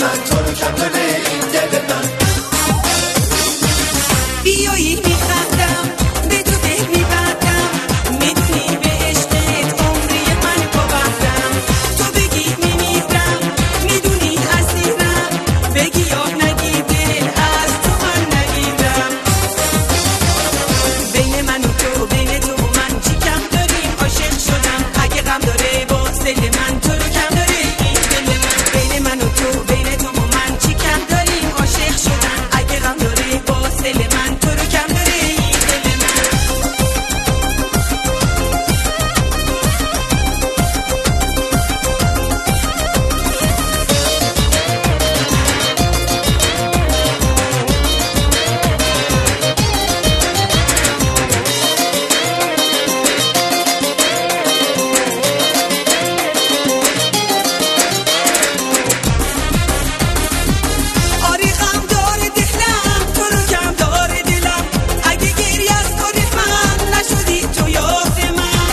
من، تو رو کم داره این دل من. بیایی میخندم به تو دل میبندم، میدونی به عشقت عمری من پابندم. تو بگی میمیرم میدونی اسیرم، بگی یا نگی دل از تو من نگیرم. بین من و تو بین تو و من چی کم داریم؟ عاشق شدم اگه غم داره باز دل من، تو رو کم داره این دل من. بین من و تو بین تو و من چی کم داریم؟ عاشق شدم اگه غم داره باز دل من، تو رو کم داره این دل من. آری غم داره دلم، تو رو کم داره دلم، اگه گریه از تو من نشدی تو یاد من.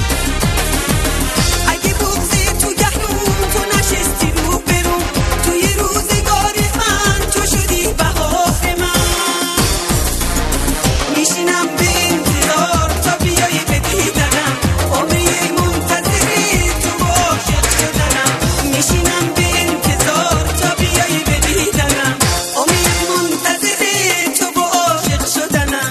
اگه بغضی تو گهنون تو نشستی رو برون، توی روزگار من تو شدی بهار من. میشینم به انتظار تا بیایی به دیدنم، عمری منتظری تو با عاشق شدنم. میشینم به انتظار تا بیایی به دیدنم، عمری منتظری تو با عاشق شدنم.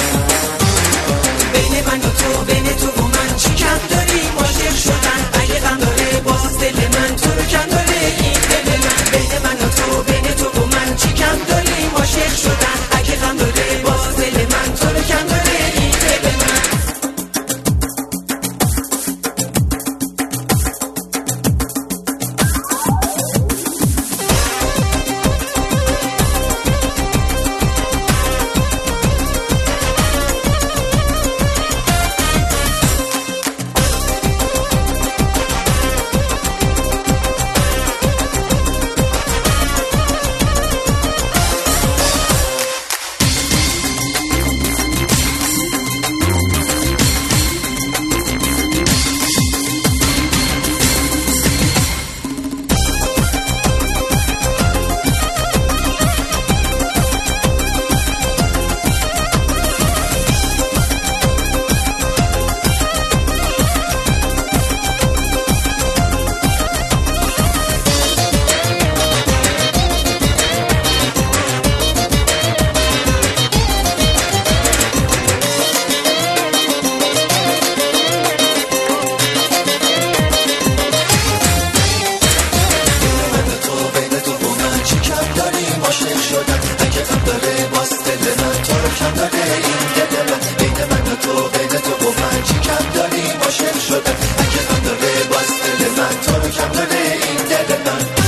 بین من و تو بین تو و من چی کم داریم؟ عاشق شدن اگه غم داره باز دل من، تو رو کم داره این دل من. بین من و تو بین تو و من چی کم داریم؟ عاشق شدن اگه غم داره باز دل من، تو رو کم داره این دل من. عاشق شدن اگه غم داره باز دل من، تو رو کم داره این دل من. بین من و تو بین تو و من چی کم داریم؟ عاشق شدن اگه غم داره باز دل من، تو رو کم داره این دل من.